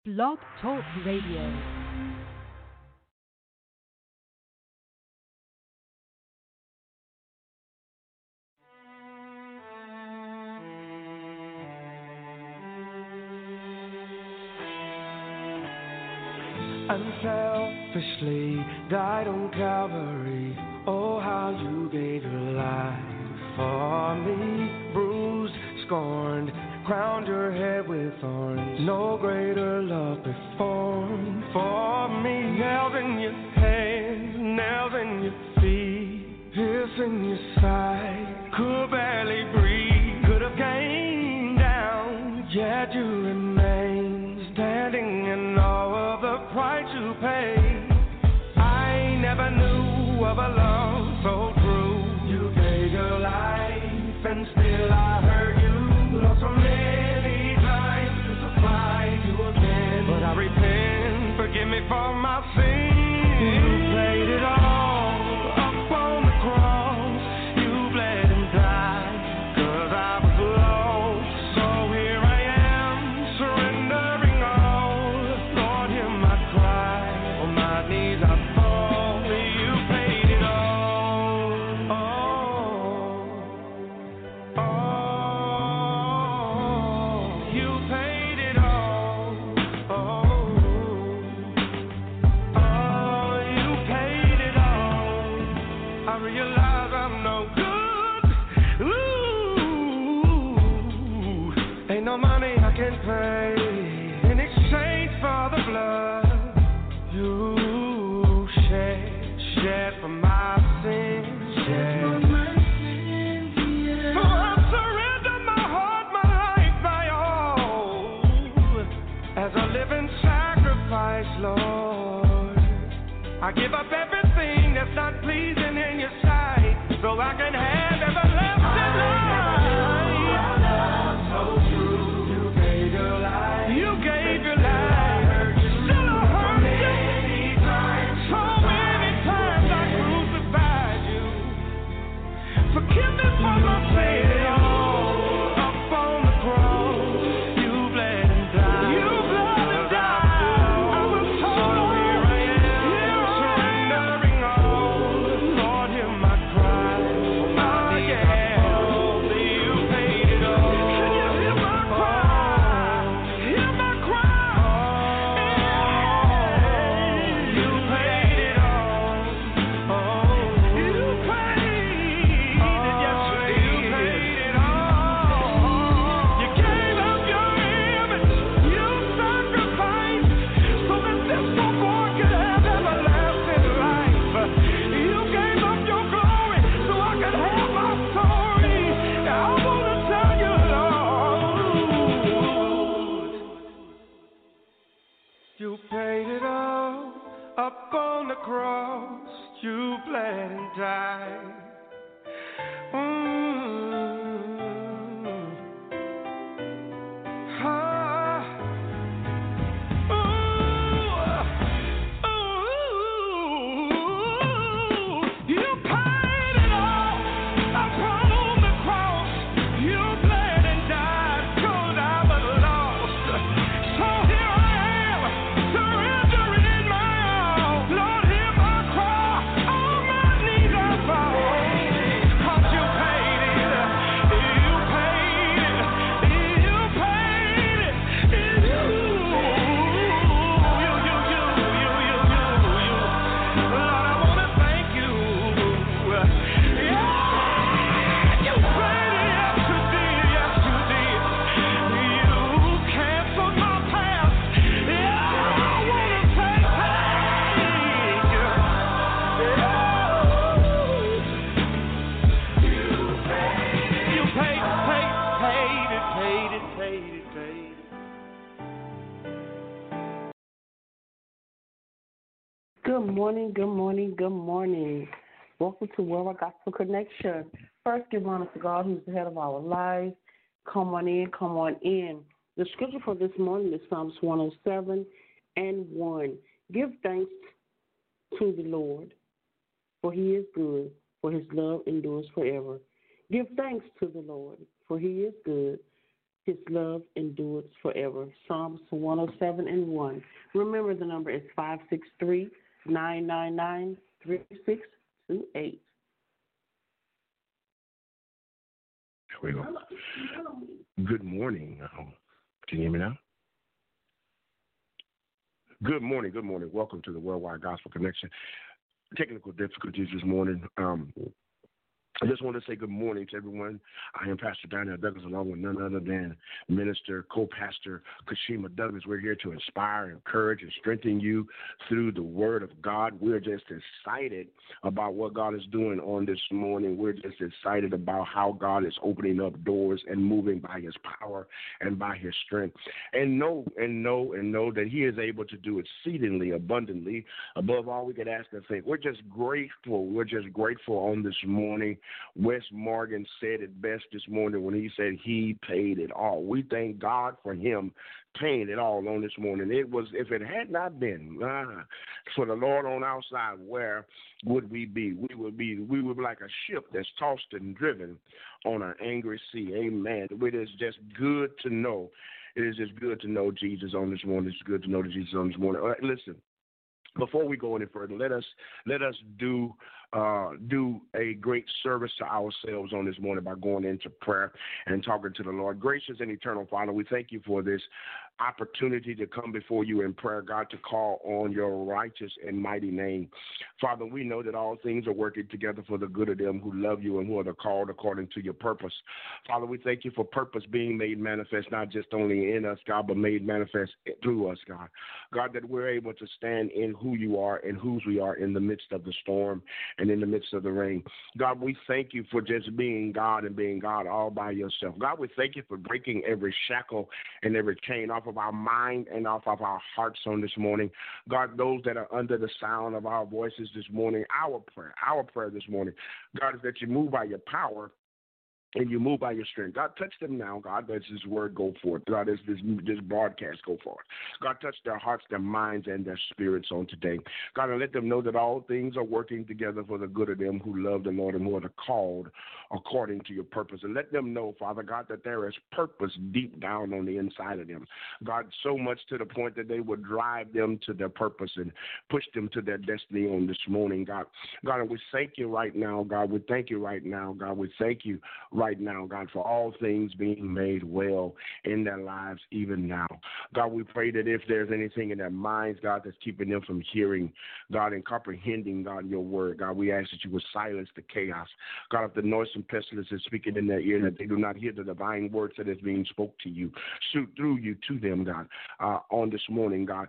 Blog Talk Radio. Unselfishly died on Calvary. Oh, how you gave your life for me. Bruised, scorned, crowned your head with thorns. No greater love performed for me. Nails in your hands, nails in your feet, pierce in your side. Could barely breathe, could have came down, yet you remain standing in all of the price you paid. I never knew of a love so true. You gave your life and still I hurt you. Lost so many times to supply you again. But I repent, forgive me for my sin. You paid it all up on the cross. You bled and died, 'cause I was lost. So here I am, surrendering all. Lord, hear my cry. On my knees I fall. You paid it all. You paid it all. You paid it all. I realize I'm no good. Ain't no money I can pay in exchange for the blood you shed for my sins. So I surrender my heart, my life, my all, as a living sacrifice, Lord. I give up everything that's not pleasing in your sight, so I can have everlasting life. So true, you gave your life. You gave your life. Still I hurt you. So many times I crucified you. Forgive me for my sin. Up on the cross, you bled and died. You bled and died. I was told here I am, surrendering all. Lord, hear my cry. Oh yeah, you paid it all. Can you hear my cry? Hear my cry. You paid it all. You paid it, yes you paid it all. You gave up your image, you sacrificed so that this poor boy could have everlasting life. You gave up your glory so I could have my story. I want to tell you, Lord, you paid it all up on the cross. You bled and died. Ah. You paid it all upon the cross. You bled and died 'cause I was lost. So here I am, surrendering my all. Lord, hear my cry. On my knees I fall. 'Cause you paid it. You paid it. You paid it. Lord, I wanna thank you. Yeah, you paid it. Yes, you did. Yes, you did. You canceled my past. Yeah, I wanna say thank you. You paid it. Good morning, good morning, good morning. Welcome to World Gospel Connection. First, give honor to God who's the head of our lives. Come on in, come on in. The scripture for this morning is Psalms 107:1. Give thanks to the Lord, for he is good, for his love endures forever. Give thanks to the Lord, for he is good, His love endures forever. Psalms 107:1. Remember, the number is 563-999-3628. There we go. Good morning. Can you hear me now? Good morning. Good morning. Welcome to the Worldwide Gospel Connection. Technical difficulties this morning. I just want to say good morning to everyone. I am Pastor Daniel Douglas, along with none other than Minister, Co-Pastor Kashima Douglas. We're here to inspire, encourage, and strengthen you through the Word of God. We're just excited about what God is doing on this morning. We're just excited about how God is opening up doors and moving by His power and by His strength. And know that He is able to do exceedingly abundantly above all we could ask or think. We're just grateful. We're just grateful on this morning. Wes Morgan said it best this morning when he said He paid it all. We thank God for Him paying it all on this morning. It was, if it had not been for the Lord on our side, where would we be? We would be like a ship that's tossed and driven on an angry sea. Amen. It is just good to know. It is just good to know Jesus on this morning. It's good to know Jesus on this morning. All right, listen. Before we go any further, let us do a great service to ourselves on this morning by going into prayer and talking to the Lord. Gracious and eternal Father, we thank you for this opportunity to come before you in prayer, God, to call on your righteous and mighty name. Father, we know that all things are working together for the good of them who love you and who are called according to your purpose. Father, we thank you for purpose being made manifest, not just only in us, God, but made manifest through us, God. God, that we're able to stand in who you are and whose we are in the midst of the storm and in the midst of the rain. God, we thank you for just being God and being God all by yourself. God, we thank you for breaking every shackle and every chain off of our mind and off of our hearts on this morning. God, those that are under the sound of our voices this morning, our prayer this morning, God, is that you move by your power and you move by your strength. God, touch them now, God, as this word go forth. God, as this broadcast go forth. God, touch their hearts, their minds, and their spirits on today. God, and let them know that all things are working together for the good of them who love the Lord and who are called according to your purpose. And let them know, Father God, that there is purpose deep down on the inside of them. God, so much to the point that they would drive them to their purpose and push them to their destiny on this morning, God. God, and we thank you right now, God. We thank you right now, God. We thank you right now, God, for all things being made well in their lives even now. God, we pray that if there's anything in their minds, God, that's keeping them from hearing, God, and comprehending, God, your word, God, we ask that you would silence the chaos. God, if the noise and pestilence is speaking in their ear, that they do not hear the divine words that is being spoke to you, through you to them, God, on this morning, God.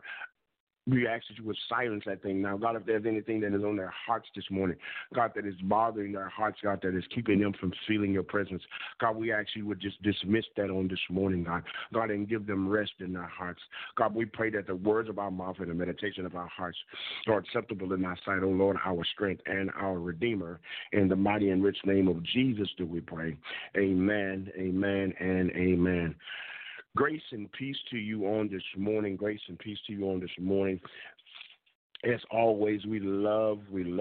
We ask that you would silence that thing now. God, if there's anything that is on their hearts this morning, God, that is bothering their hearts, God, that is keeping them from feeling your presence, God, we ask you would just dismiss that on this morning, God. God, and give them rest in their hearts. God, we pray that the words of our mouth and the meditation of our hearts are acceptable in our sight, O Lord, our strength and our Redeemer. In the mighty and rich name of Jesus do we pray. Amen, amen, and amen. Grace and peace to you on this morning. Grace and peace to you on this morning. As always, we love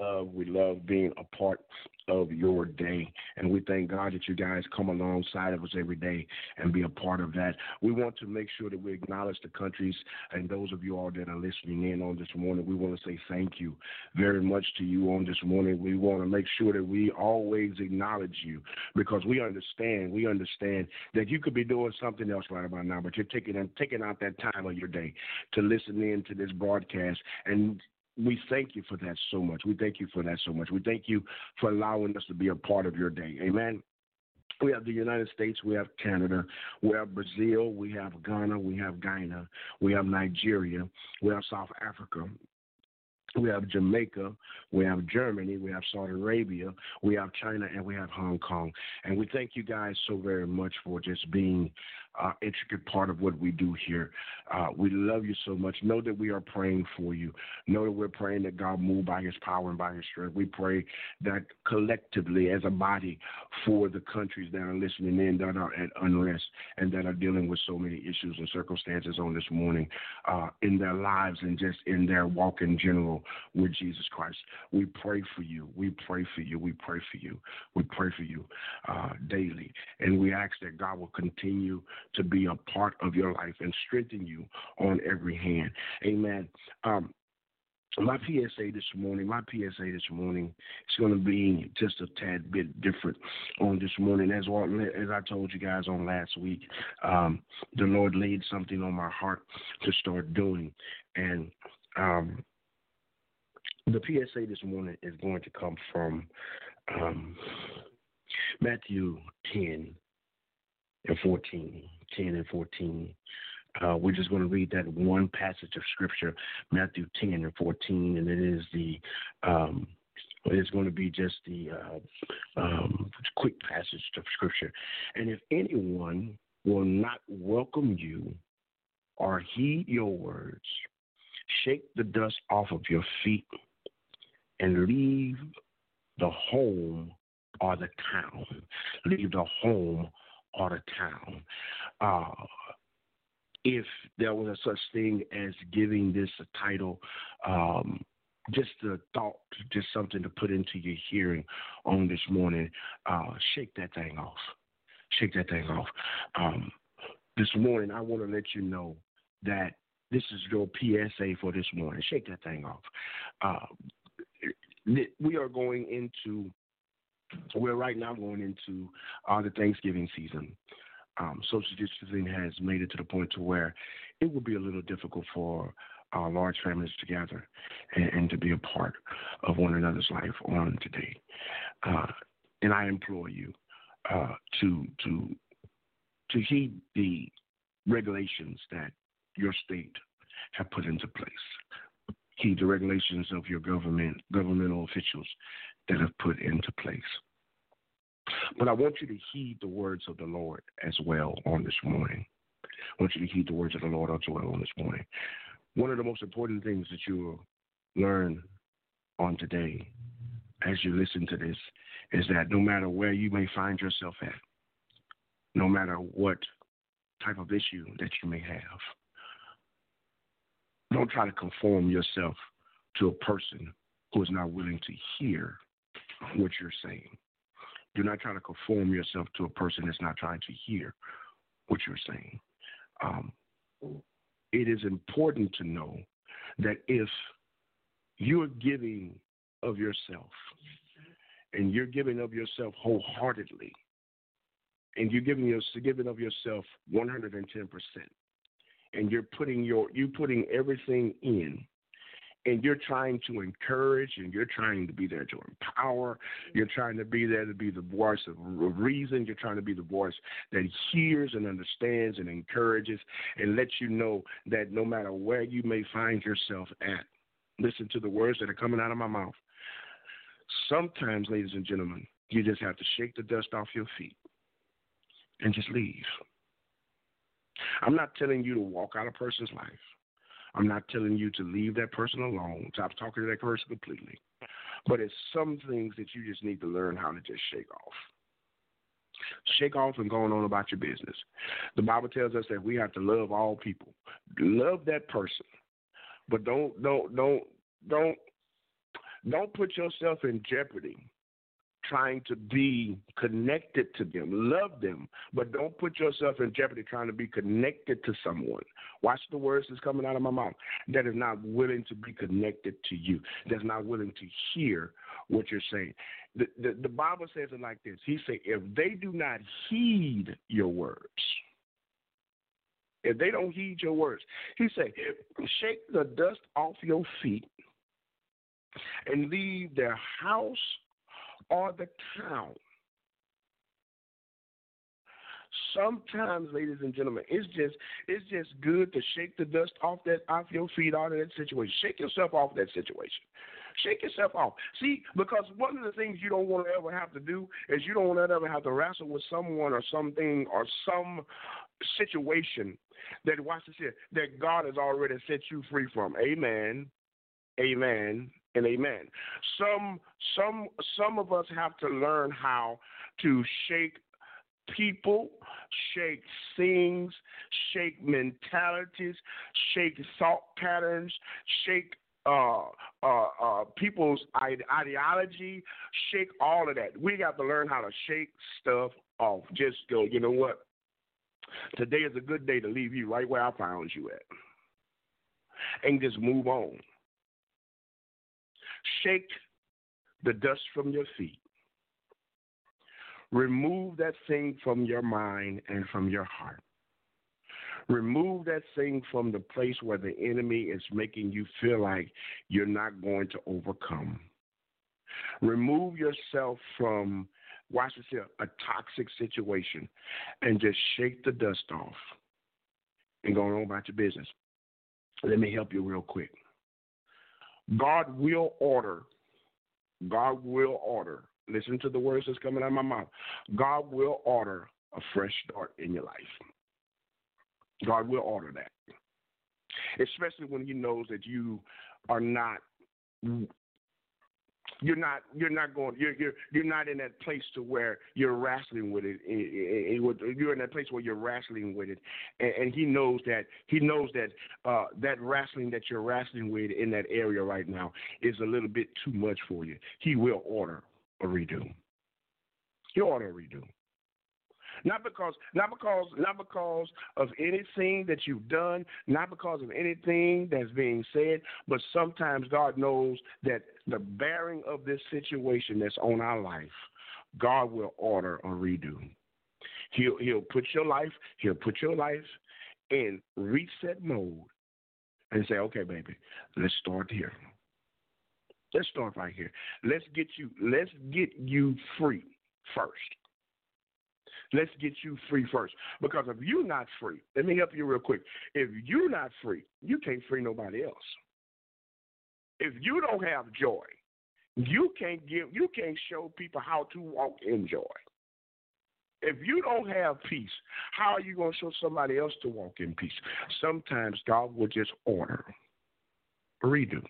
being a part of your day. And we thank God that you guys come alongside of us every day and be a part of that. We want to make sure that we acknowledge the countries and those of you all that are listening in on this morning. We want to say thank you very much to you on this morning. We want to make sure that we always acknowledge you because we understand that you could be doing something else right about now, but you're taking out that time of your day to listen in to this broadcast. And we thank you for that so much. We thank you for that so much. We thank you for allowing us to be a part of your day. Amen. We have the United States, we have Canada, we have Brazil, we have Ghana, we have Guyana, we have Nigeria, we have South Africa, we have Jamaica, we have Germany, we have Saudi Arabia, we have China, and we have Hong Kong. And we thank you guys so very much for just being an intricate part of what we do here. We love you so much. Know that we are praying for you. Know that we're praying that God move by his power and by his strength. We pray that collectively as a body for the countries that are listening in, that are at unrest and that are dealing with so many issues and circumstances on this morning in their lives and just in their walk in general with Jesus Christ. We pray for you. We pray for you. We pray for you. We pray for you daily. And we ask that God will continue to be a part of your life and strengthen you on every hand. Amen. My PSA this morning is going to be just a tad bit different on this morning. As I told you guys on last week, the Lord laid something on my heart to start doing. And the PSA this morning is going to come from Matthew 10 and 14. We're just going to read that one passage of Scripture, Matthew 10 and 14, and it is it's going to be just the quick passage of Scripture. And if anyone will not welcome you or heed your words, shake the dust off of your feet and leave the home or the town. Leave the home or the town. If there was a such thing as giving this a title, just a thought, just something to put into your hearing on this morning, shake that thing off. Shake that thing off. This morning, I want to let you know that this is your PSA for this morning. Shake that thing off. We're right now going into the Thanksgiving season. Social distancing has made it to the point to where it will be a little difficult for large families to gather and to be a part of one another's life on today. And I implore you to heed the regulations that your state have put into place. Heed the regulations of your governmental officials that have put into place. But I want you to heed the words of the Lord as well on this morning. I want you to heed the words of the Lord as well on this morning. One of the most important things that you will learn on today as you listen to this is that no matter where you may find yourself at, no matter what type of issue that you may have, don't try to conform yourself to a person who is not willing to hear what you're saying. Do not try to conform yourself to a person that's not trying to hear what you're saying. It is important to know that if you're giving of yourself and you're giving of yourself wholeheartedly and you're giving of yourself 110%, and you're putting everything in, and you're trying to encourage, and you're trying to be there to empower, you're trying to be there to be the voice of reason, you're trying to be the voice that hears and understands and encourages and lets you know that no matter where you may find yourself at, listen to the words that are coming out of my mouth. Sometimes, ladies and gentlemen, you just have to shake the dust off your feet and just leave. I'm not telling you to walk out a person's life. I'm not telling you to leave that person alone. Stop talking to that person completely. But it's some things that you just need to learn how to just shake off. Shake off and go on about your business. The Bible tells us that we have to love all people. Love that person. But don't put yourself in jeopardy trying to be connected to them. Love them, but don't put yourself in jeopardy trying to be connected to someone. Watch the words that's coming out of my mouth. That is not willing to be connected to you. That's not willing to hear what you're saying. The Bible says it like this. He said, if they do not heed your words, if they don't heed your words, he said, shake the dust off your feet and leave their house or the town. Sometimes, ladies and gentlemen, it's just good to shake the dust off your feet out of that situation. Shake yourself off that situation. Shake yourself off. See, because one of the things you don't want to ever have to do is you don't want to ever have to wrestle with someone or something or some situation that, watch this here, that God has already set you free from. Amen. Amen. And amen. Some of us have to learn how to shake people, shake things, shake mentalities, shake thought patterns, shake people's ideology, shake all of that. We got to learn how to shake stuff off. Just go, you know what? Today is a good day to leave you right where I found you at and just move on. Shake the dust from your feet. Remove that thing from your mind and from your heart. Remove that thing from the place where the enemy is making you feel like you're not going to overcome. Remove yourself from, watch this here, a toxic situation and just shake the dust off and go on about your business. Let me help you real quick. God will order. Listen to the words that's coming out of my mouth. God will order a fresh start in your life. God will order that, especially when He knows that you are not. You're not in that place to where you're wrestling with it. You're in that place where you're wrestling with it, and He knows that that wrestling that you're wrestling with in that area right now is a little bit too much for you. He will order a redo. He'll order a redo. Not because of anything that you've done, not because of anything that's being said, but sometimes God knows that the bearing of this situation that's on our life, God will order a redo. He'll put your life in reset mode and say, okay, baby, let's start here. Let's start right here. Let's get you free first. Let's get you free first. Because if you're not free, let me help you real quick. If you're not free, you can't free nobody else. If you don't have joy, you can't show people how to walk in joy. If you don't have peace, how are you going to show somebody else to walk in peace? Sometimes God will just order a redo.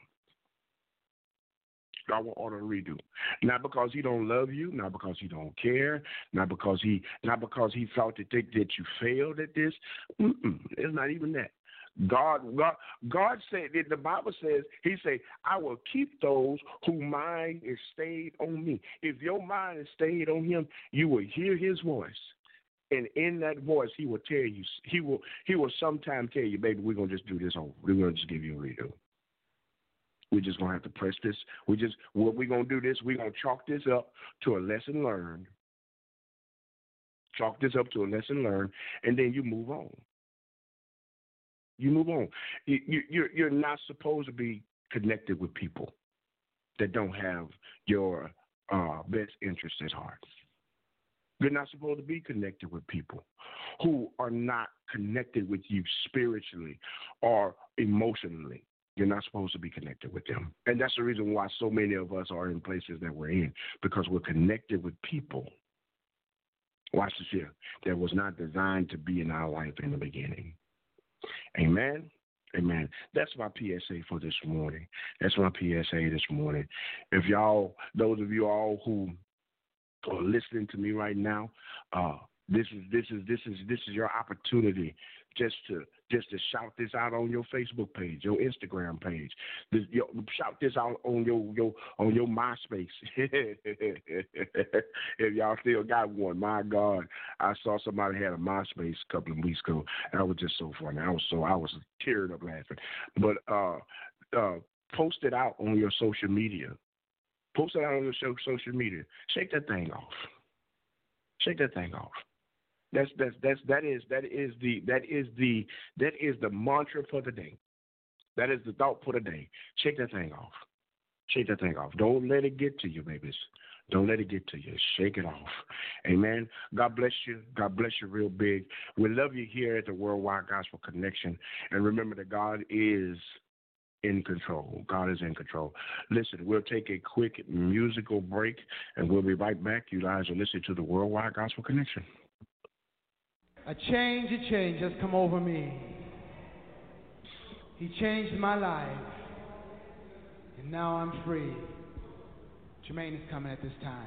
God will order a redo. Not because He don't love you, not because He don't care, not because he felt that you failed at this. It's not even that. God said, the Bible says, He said, I will keep those whose mind is stayed on me. If your mind is stayed on Him, you will hear His voice. And in that voice, He will tell you, He will sometime tell you, baby, we're going to just do this over. We're going to just give you a redo. We're just going to have to press this. What we're going to do this, we're going to chalk this up to a lesson learned. Chalk this up to a lesson learned, and then you move on. You move on. You're not supposed to be connected with people that don't have your best interests at heart. You're not supposed to be connected with people who are not connected with you spiritually or emotionally. You're not supposed to be connected with them. And that's the reason why so many of us are in places that we're in, because we're connected with people, watch this here, that was not designed to be in our life in the beginning. Amen? Amen. That's my PSA for this morning. That's my PSA this morning. If y'all, those of you all who are listening to me right now, this is your opportunity just to shout this out on your Facebook page, your Instagram page. Shout this out on your MySpace. If y'all still got one, my God, I saw somebody had a MySpace a couple of weeks ago. That was just so funny. I was tearing up laughing. But post it out on your social media. Post it out on your social media. Shake that thing off. Shake that thing off. That is the mantra for the day. That is the thought for the day. Shake that thing off. Shake that thing off. Don't let it get to you, babies. Don't let it get to you. Shake it off. Amen. God bless you. God bless you real big. We love you here at the Worldwide Gospel Connection. And remember that God is in control. God is in control. Listen, we'll take a quick musical break, and we'll be right back. You guys are listening to the Worldwide Gospel Connection. A change has come over me. He changed my life, and now I'm free. Jermaine is coming at this time.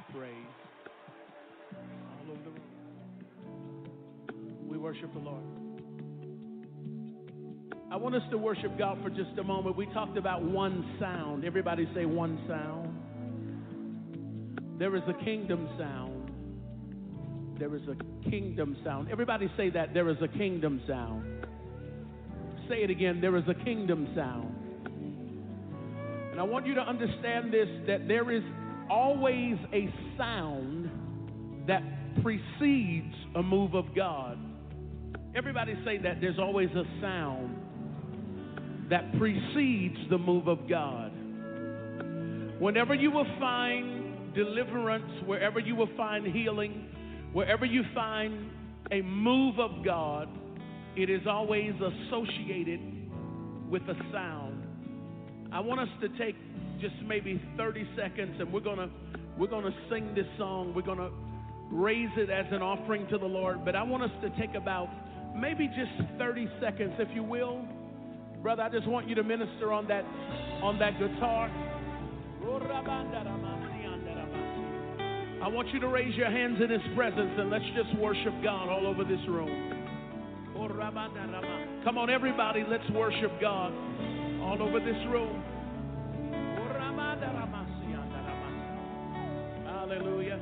praise. All over the room. We worship the Lord. I want us to worship God for just a moment. We talked about one sound. Everybody say one sound. There is a kingdom sound. There is a kingdom sound. Everybody say that. There is a kingdom sound. Say it again. There is a kingdom sound. And I want you to understand this, that there is always a sound that precedes a move of God. Everybody say that. There's always a sound that precedes the move of God. Whenever you will find deliverance, wherever you will find healing, wherever you find a move of God, it is always associated with a sound. I want us to take just maybe 30 seconds, and we're gonna sing this song. We're gonna raise it as an offering to the Lord. But I want us to take about maybe just 30 seconds, if you will. Brother, I just want you to minister on that guitar. I want you to raise your hands in His presence, and let's just worship God all over this room. Come on, everybody, let's worship God all over this room. Hallelujah.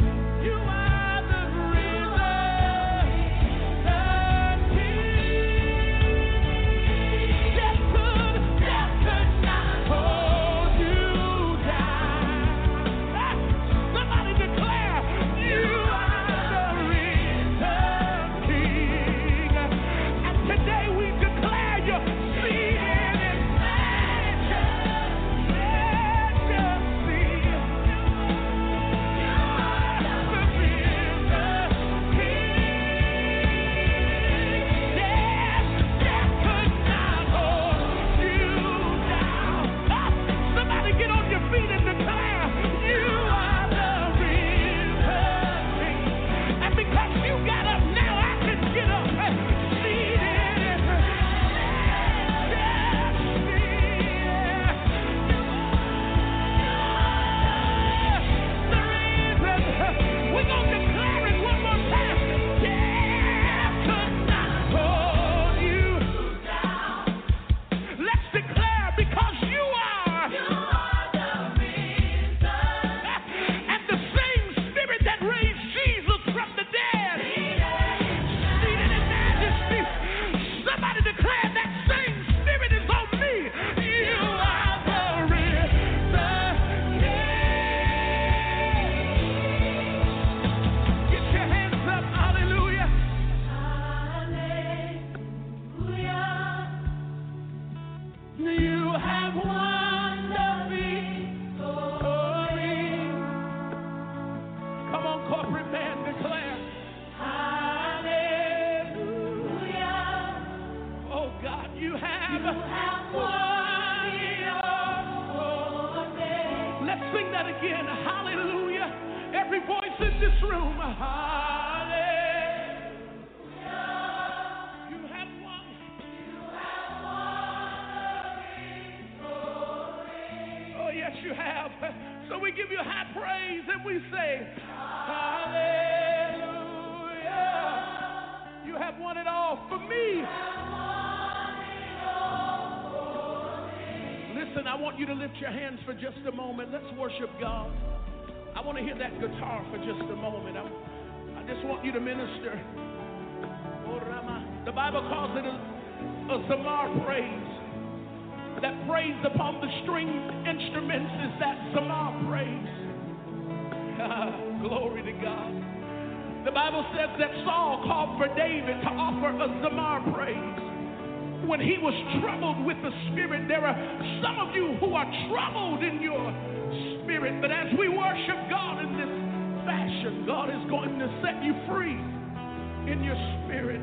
You are the risen King. corporate band declare, hallelujah. Oh God, you have won it all. Let's sing that again. Hallelujah. Every voice in this room. Hallelujah. You have won. Oh, yes, you have. So we give you high praise and we say, hallelujah. You have won it all for me. Listen, I want you to lift your hands for just a moment. Let's worship God. I want to hear that guitar for just a moment. I just want you to minister. The Bible calls it a zamar praise. That praise upon the stringed instruments is that zamar praise. Glory to God. The Bible says that Saul called for David to offer a zamar praise. When he was troubled with the Spirit, there are some of you who are troubled in your spirit, but as we worship God in this fashion, God is going to set you free in your spirit.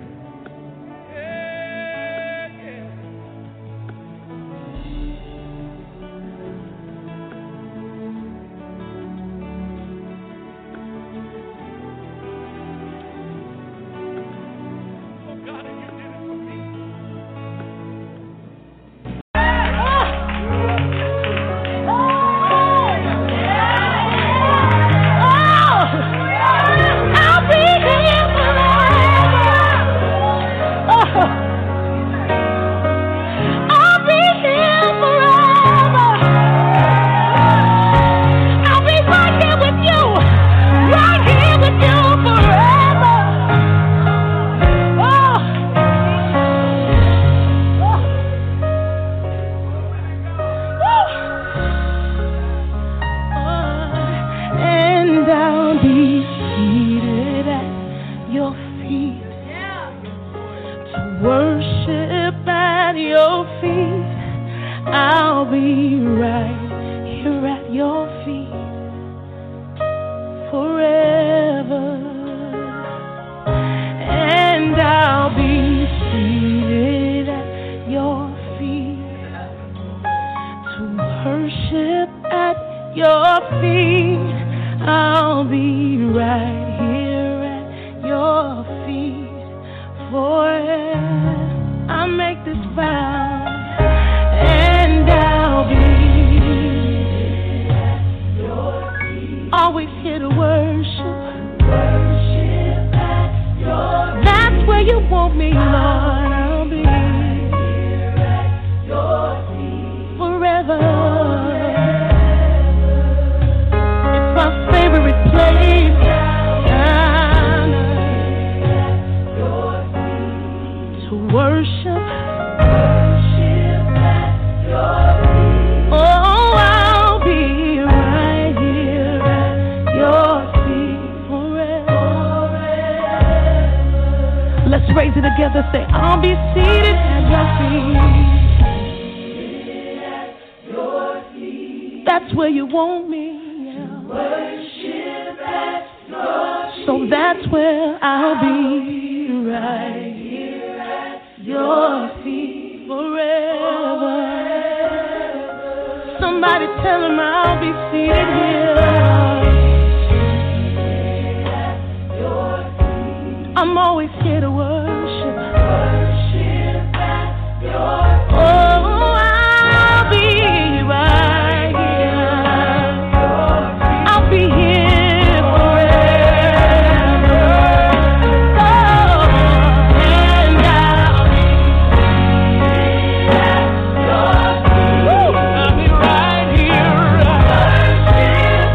I'll be right here.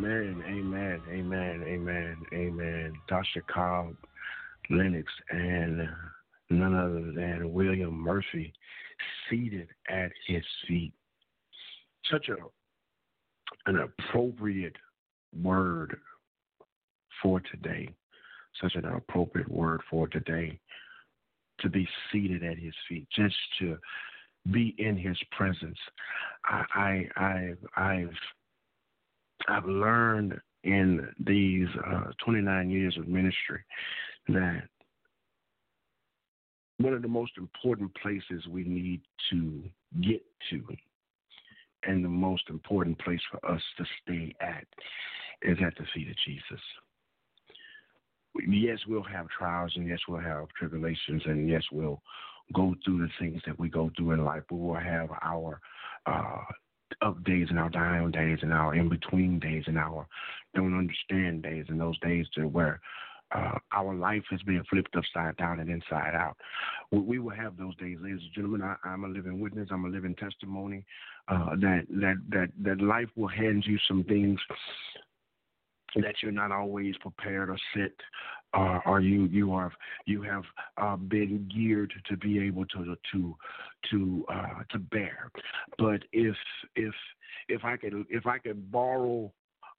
Amen, amen, amen, amen, amen. Tasha Cobb, Lennox, and none other than William Murphy seated at his feet. Such an appropriate word for today. Such an appropriate word for today. To be seated at his feet, just to be in his presence. I've learned in these 29 years of ministry that one of the most important places we need to get to, and the most important place for us to stay at, is at the feet of Jesus. Yes, we'll have trials, and yes, we'll have tribulations, and yes, we'll go through the things that we go through in life. We will have our up days and our down days and our in-between days and our don't understand days, and those days to where our life is being flipped upside down and inside out. We will have those days, ladies and gentlemen. I'm a living witness. I'm a living testimony that life will hand you some things that you're not always prepared or set, or you have been geared to be able to bear. But if I could borrow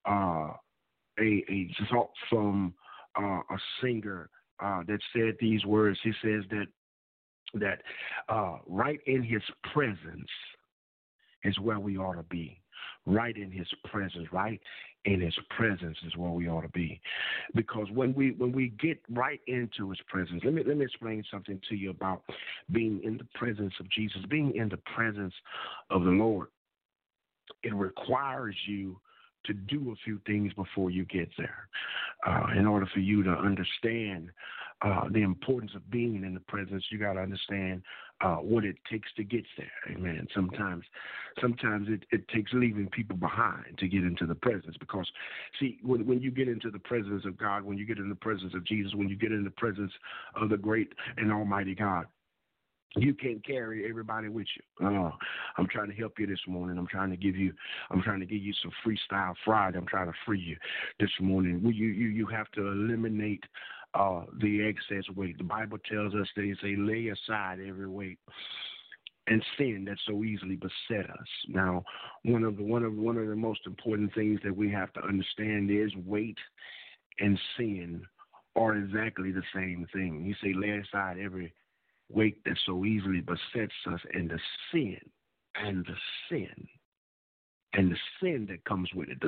a thought from a singer that said these words, he says that right in his presence is where we ought to be. Right in his presence, right in his presence is where we ought to be. Because when we get right into his presence, let me explain something to you about being in the presence of Jesus, being in the presence of the Lord. It requires you to do a few things before you get there. In order for you to understand the importance of being in the presence, you got to understand what it takes to get there. Amen. Sometimes it takes leaving people behind to get into the presence, because, see, when you get into the presence of God, when you get in the presence of Jesus, when you get in the presence of the great and almighty God, you can't carry everybody with you. I'm trying to help you this morning. I'm trying to give you some freestyle Friday. I'm trying to free you this morning. You have to eliminate the excess weight. The Bible tells us, they say, lay aside every weight and sin that so easily beset us. Now, one of the most important things that we have to understand is weight and sin are exactly the same thing. You say, lay aside every weight that so easily besets us, and the sin that comes with it,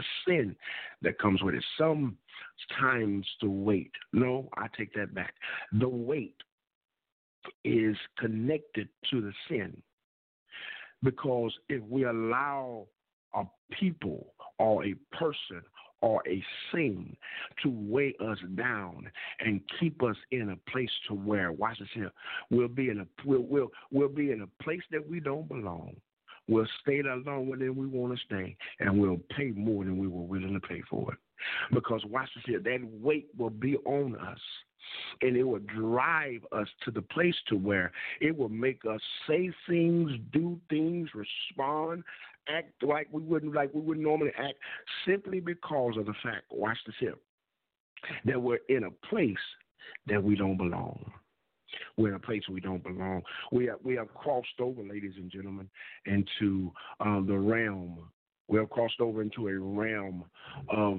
Sometimes the weight, no, I take that back. The weight is connected to the sin, because if we allow a people or a person or a thing to weigh us down and keep us in a place to where, watch this here, we'll be in a place that we don't belong. We'll stay there longer than we want to stay, and we'll pay more than we were willing to pay for it. Because watch this here, that weight will be on us, and it will drive us to the place to where it will make us say things, do things, respond, act like we wouldn't normally act, simply because of the fact, watch this here, that we're in a place that we don't belong. We're in a place we don't belong. We have crossed over, ladies and gentlemen, into the realm. We have crossed over into a realm of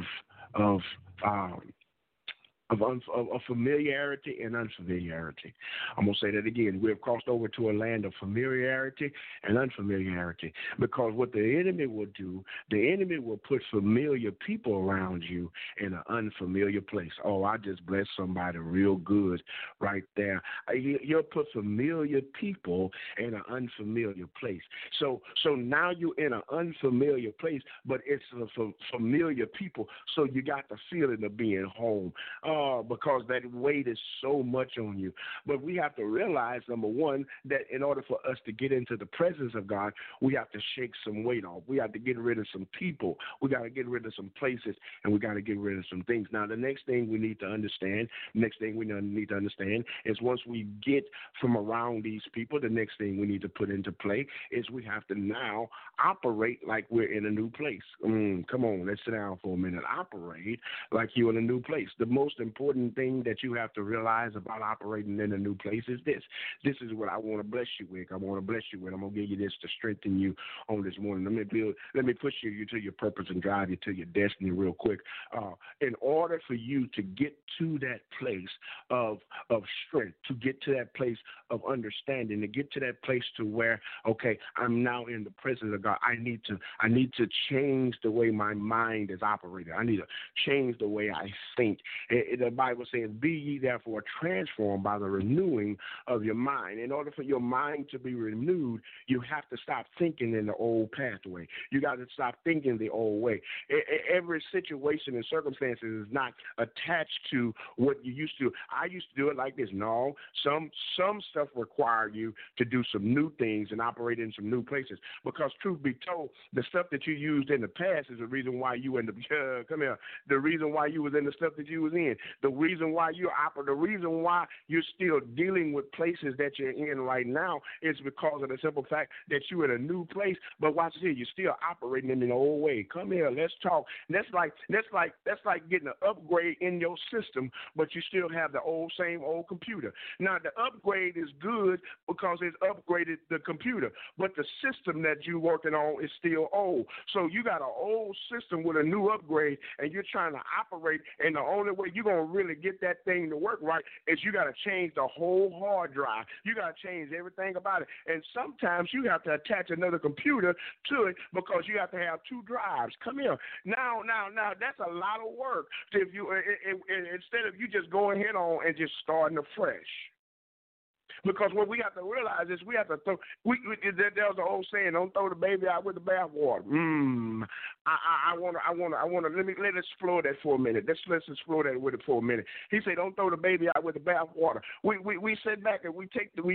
familiarity and unfamiliarity. I'm going to say that again. We have crossed over to a land of familiarity and unfamiliarity, because what the enemy will do, the enemy will put familiar people around you in an unfamiliar place. Oh, I just blessed somebody real good right there. He'll put familiar people in an unfamiliar place. So now you're in an unfamiliar place, but it's a familiar people, so you got the feeling of being home. because that weight is so much on you. But we have to realize, number one, that in order for us to get into the presence of God, we have to shake some weight off. We have to get rid of some people. We got to get rid of some places, and we got to get rid of some things. Now, the next thing we need to understand is once we get from around these people, the next thing we need to put into play is we have to now operate like we're in a new place. Come on, let's sit down for a minute. Operate like you're in a new place. The most important thing that you have to realize about operating in a new place is this. This is what I want to bless you with. I'm going to give you this to strengthen you on this morning. Let me push you to your purpose and drive you to your destiny real quick. In order for you to get to that place of strength, to get to that place of understanding, to get to that place to where, okay, I'm now in the presence of God. I need to change the way my mind is operating. I need to change the way I think. The Bible says, be ye therefore transformed by the renewing of your mind. In order for your mind to be renewed, you have to stop thinking in the old pathway. You got to stop thinking the old way. Every situation and circumstances is not attached to what you used to. I used to do it like this. No, some stuff require you to do some new things and operate in some new places. Because truth be told, the stuff that you used in the past is the reason why you end up the reason why you was in the stuff that you was in. The reason why you're still dealing with places that you're in right now is because of the simple fact that you're in a new place. But watch this, you're still operating in the old way. Come here, let's talk. That's like getting an upgrade in your system, but you still have the same old computer. Now the upgrade is good because it's upgraded the computer, but the system that you're working on is still old. So you got an old system with a new upgrade, and you're trying to operate, and the only way you're going to really get that thing to work right is you got to change the whole hard drive. You got to change everything about it. And sometimes you have to attach another computer to it because you have to have two drives. Come here. Now, that's a lot of work if you instead of you just going head on and just starting afresh. Because what we have to realize is we have to throw. There's an old saying: "Don't throw the baby out with the bathwater." I want to let us explore that for a minute. Let's explore that with it for a minute. He said, "Don't throw the baby out with the bathwater." We sit back and we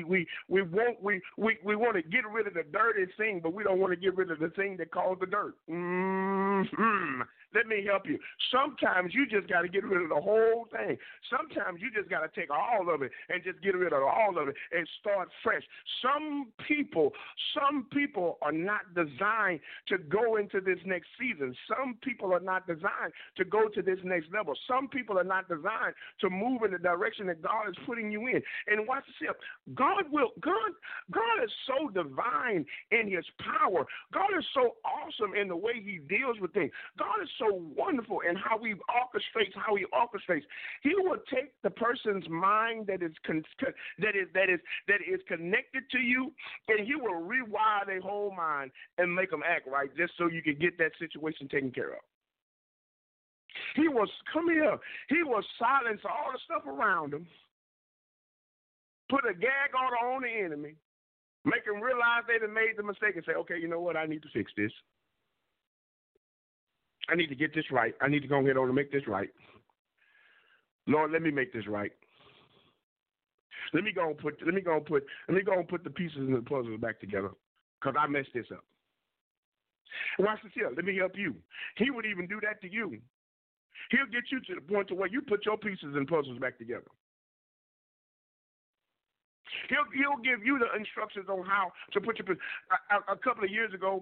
want to get rid of the dirty thing, but we don't want to get rid of the thing that caused the dirt. Let me help you. Sometimes you just got to get rid of the whole thing. Sometimes you just got to take all of it and just get rid of all of it and start fresh. Some people are not designed to go into this next season. Some people are not designed to go to this next level. Some people are not designed to move in the direction that God is putting you in. And watch this. God is so divine in his power. God is so awesome in the way he deals with things. God is so wonderful in how he orchestrates. He will take the person's mind that is connected to you, and he will rewire their whole mind and make them act right just so you can get that situation taken care of. He will silence all the stuff around him, put a gag order on the enemy, make them realize they done made the mistake and say, okay, you know what, I need to fix this. I need to get this right. I need to go ahead and make this right. Lord, let me make this right. Let me go and put the pieces of the puzzle back together because I messed this up. Watch this here. Let me help you. He would even do that to you. He'll get you to the point to where you put your pieces and puzzles back together. He'll give you the instructions on how to put your. A couple of years ago,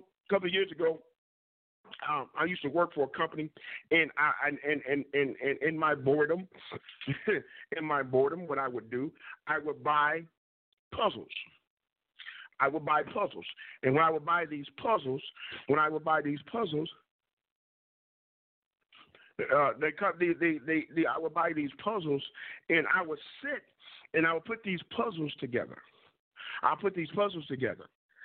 I used to work for a company, and in my boredom, what I would do, I would buy puzzles. And when I would buy these puzzles, I would buy these puzzles, and I would sit and I would put these puzzles together. I would put these puzzles together.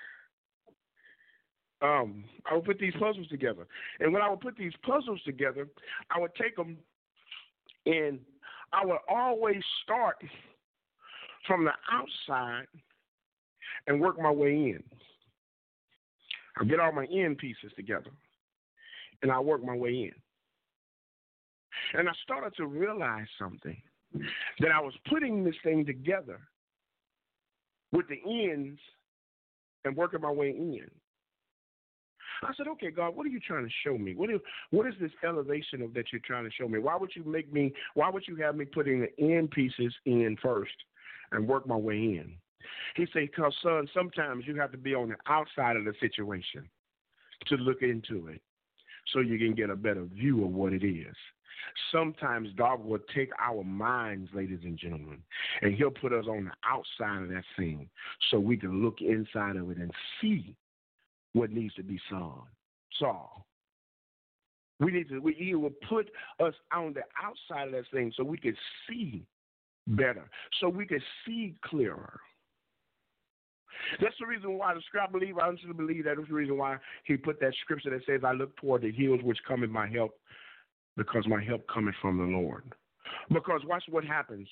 And when I would put these puzzles together, I would take them, and I would always start from the outside and work my way in. I'll get all my end pieces together, and I'll work my way in. And I started to realize something, that I was putting this thing together with the ends and working my way in. I said, okay, God, what are you trying to show me? What is this elevation of that you're trying to show me? Why would you have me putting the end pieces in first and work my way in? He said, because, son, sometimes you have to be on the outside of the situation to look into it so you can get a better view of what it is. Sometimes God will take our minds, ladies and gentlemen, and he'll put us on the outside of that thing so we can look inside of it and see what needs to be saw. He will put us on the outside of that thing so we can see better, so we can see clearer. That's the reason why I honestly believe that was the reason why he put that scripture that says, I look toward the hills which cometh my help, because my help cometh from the Lord. Because watch what happens.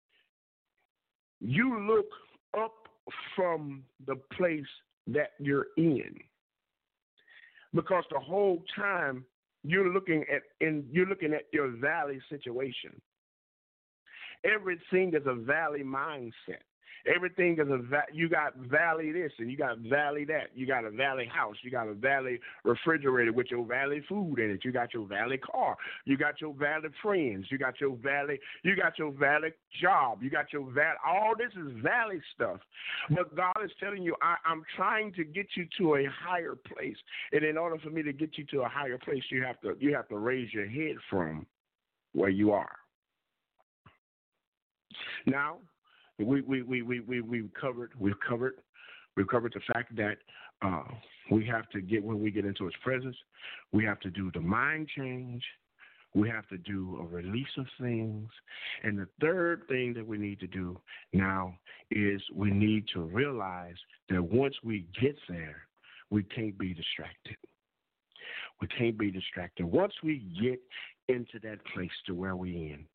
You look up from the place that you're in, because the whole time you're looking at your valley situation. Everything is a valley mindset. Everything is you got valley this and you got valley that. You got a valley house. You got a valley refrigerator with your valley food in it. You got your valley car. You got your valley friends. You got your valley job. You got your valley. All this is valley stuff. But God is telling you, I'm trying to get you to a higher place. And in order for me to get you to a higher place, you have to raise your head from where you are. Now, we've covered the fact that we have to when we get into his presence, we have to do the mind change. We have to do a release of things. And the third thing that we need to do now is we need to realize that once we get there, we can't be distracted. We can't be distracted. Once we get into that place to where we're in,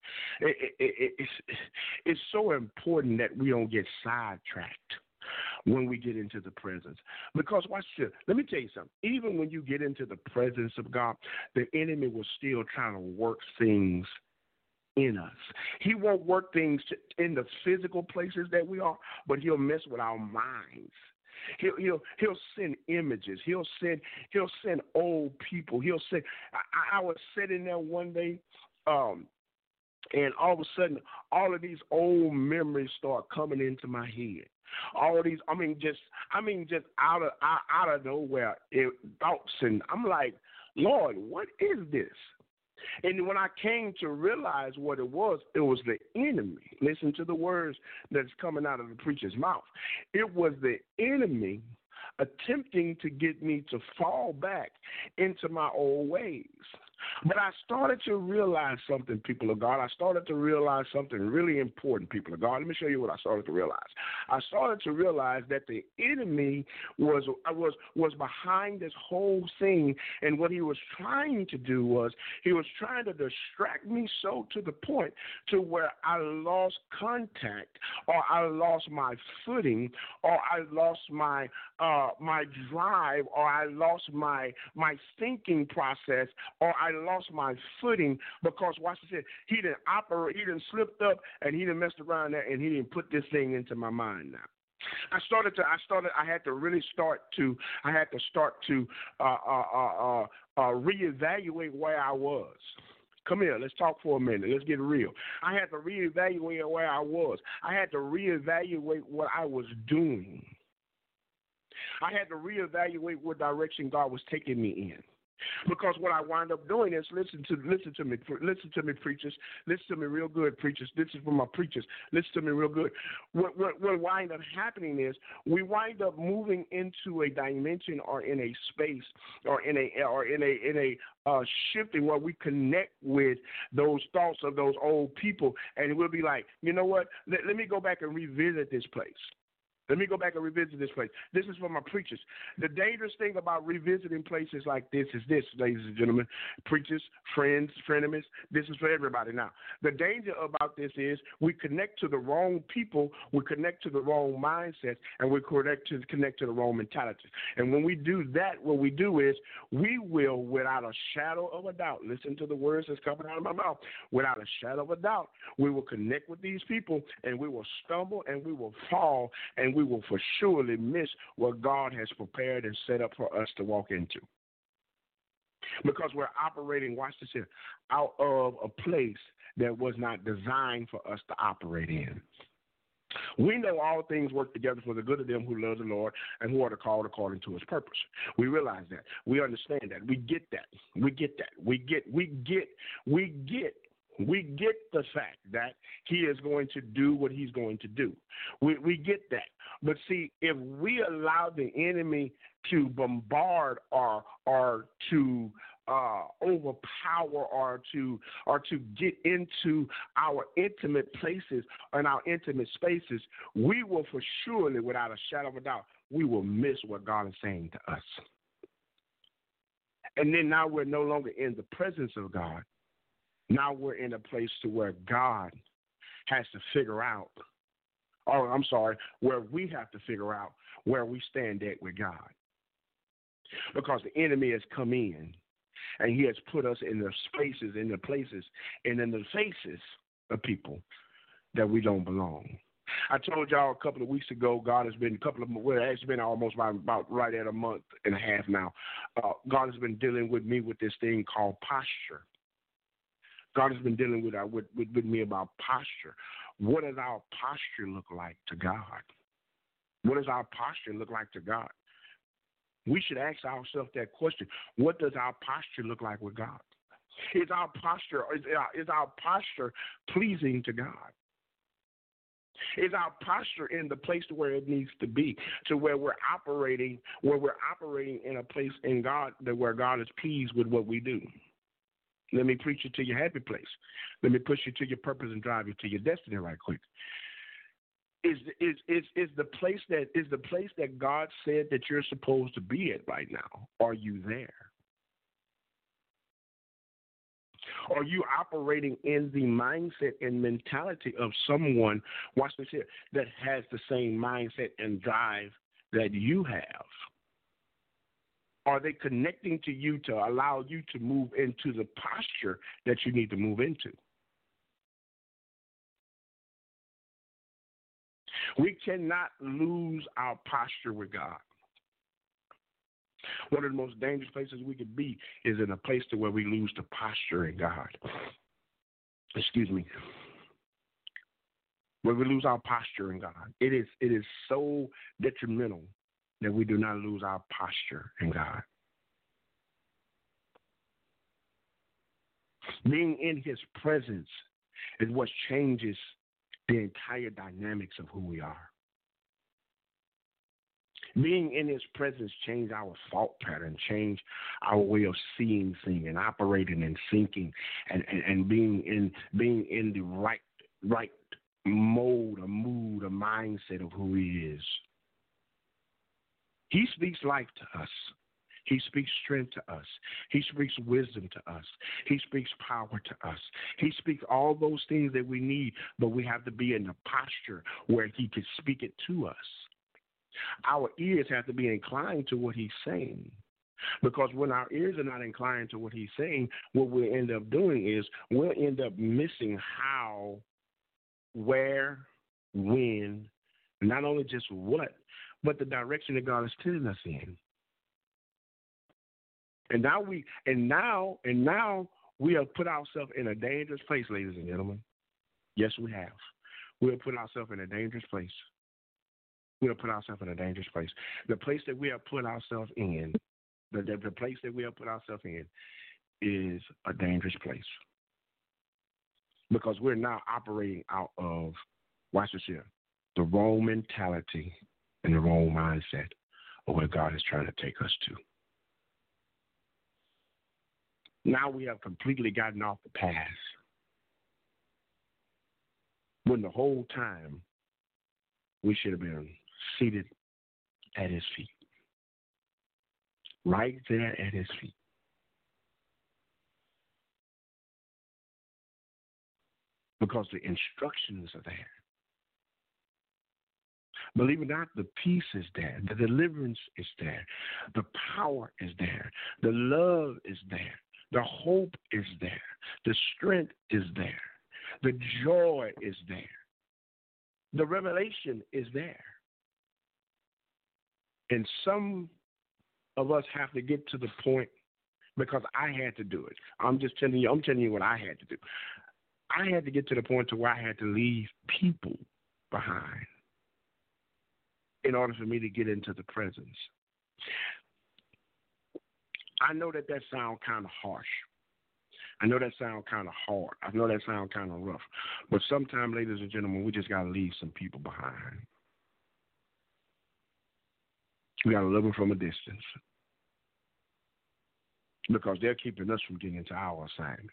it's so important that we don't get sidetracked when we get into the presence. Because watch this. Let me tell you something. Even when you get into the presence of God, the enemy will still try to work things in us. He won't work things in the physical places that we are, but he'll mess with our minds. He'll send images. He'll send old people. He'll send. I was sitting there one day, and all of a sudden, all of these old memories start coming into my head. All of these, just out of nowhere, thoughts, and I'm like, Lord, what is this? And when I came to realize what it was the enemy. Listen to the words that's coming out of the preacher's mouth. It was the enemy attempting to get me to fall back into my old ways. But I started to realize something, people of God. I started to realize something really important, people of God. Let me show you what I started to realize. I started to realize that the enemy was behind this whole thing, and what he was trying to do was he was trying to distract me so to the point to where I lost contact, or I lost my footing, or I lost my drive, or I lost my thinking process, or I lost my footing, because watch this, he didn't slipped up, and he didn't messed around there, and he didn't put this thing into my mind now. I had to start to reevaluate where I was. Come here, let's talk for a minute. Let's get real. I had to reevaluate where I was. I had to reevaluate what I was doing. I had to reevaluate what direction God was taking me in. Because what I wind up doing is listen to me, preachers. Listen to me real good, preachers. This is for my preachers. Listen to me real good. What wind up happening is we wind up moving into a dimension or in a space or in a shifting where we connect with those thoughts of those old people, and we'll be like, you know what? Let me go back and revisit this place. Let me go back and revisit this place. This is for my preachers. The dangerous thing about revisiting places like this is this, ladies and gentlemen, preachers, friends, frenemies. This is for everybody now. The danger about this is we connect to the wrong people, we connect to the wrong mindsets, and we connect to the wrong mentalities. And when we do that, what we do is we will, without a shadow of a doubt, listen to the words that's coming out of my mouth, without a shadow of a doubt, we will connect with these people, and we will stumble, and we will fall, and we will for surely miss what God has prepared and set up for us to walk into. Because we're operating, watch this here, out of a place that was not designed for us to operate in. We know all things work together for the good of them who love the Lord and who are called according to his purpose. We realize that. We understand that. We get that. We get that. We get the fact that he is going to do what he's going to do. We get that. But see, if we allow the enemy to bombard or to overpower or to get into our intimate places and our intimate spaces, we will for surely, without a shadow of a doubt, we will miss what God is saying to us. And then now we're no longer in the presence of God. Now we're in a place to where God has to figure out, where we have to figure out where we stand at with God. Because the enemy has come in and he has put us in the spaces, in the places, and in the faces of people that we don't belong. I told y'all a couple of weeks ago, it's been almost about right at a month and a half now. God has been dealing with me with this thing called posture. God has been dealing with me about posture. What does our posture look like to God? What does our posture look like to God? We should ask ourselves that question. What does our posture look like with God? Is our posture pleasing to God? Is our posture in the place to where it needs to be, to where we're operating in a place in God where God is pleased with what we do? Let me preach you to your happy place. Let me push you to your purpose and drive you to your destiny right quick. Is the place that God said that you're supposed to be at right now? Are you there? Are you operating in the mindset and mentality of someone, watch this here, that has the same mindset and drive that you have? Are they connecting to you to allow you to move into the posture that you need to move into? We cannot lose our posture with God. One of the most dangerous places we could be is in a place to where we lose the posture in God. Excuse me. Where we lose our posture in God. It is so detrimental that we do not lose our posture in God. Being in his presence is what changes the entire dynamics of who we are. Being in his presence change our thought pattern, change our way of seeing things and operating and thinking and being in the right mode, a mood, a mindset of who he is. He speaks life to us. He speaks strength to us. He speaks wisdom to us. He speaks power to us. He speaks all those things that we need, but we have to be in the posture where he can speak it to us. Our ears have to be inclined to what he's saying. Because when our ears are not inclined to what he's saying, what we'll end up doing is we'll end up missing how, where, when, not only just what, but the direction that God is telling us in. And now we have put ourselves in a dangerous place, ladies and gentlemen. Yes, we have. We have put ourselves in a dangerous place. We have put ourselves in a dangerous place. The place that we have put ourselves in, the place that we have put ourselves in is a dangerous place. Because we're now operating out of, watch this here, the wrong mentality and the wrong mindset of where God is trying to take us to. Now we have completely gotten off the path. When the whole time we should have been seated at his feet. Right there at his feet. Because the instructions are there. Believe it or not, the peace is there. The deliverance is there. The power is there. The love is there. The hope is there. The strength is there. The joy is there. The revelation is there. And some of us have to get to the point, because I had to do it. I'm telling you what I had to do. I had to get to the point to where I had to leave people behind in order for me to get into the presence. I know that sounds kind of harsh. I know that sounds kind of hard. I know that sounds kind of rough. But sometimes, ladies and gentlemen, we just got to leave some people behind. We got to love them from a distance, because they're keeping us from getting into our assignment.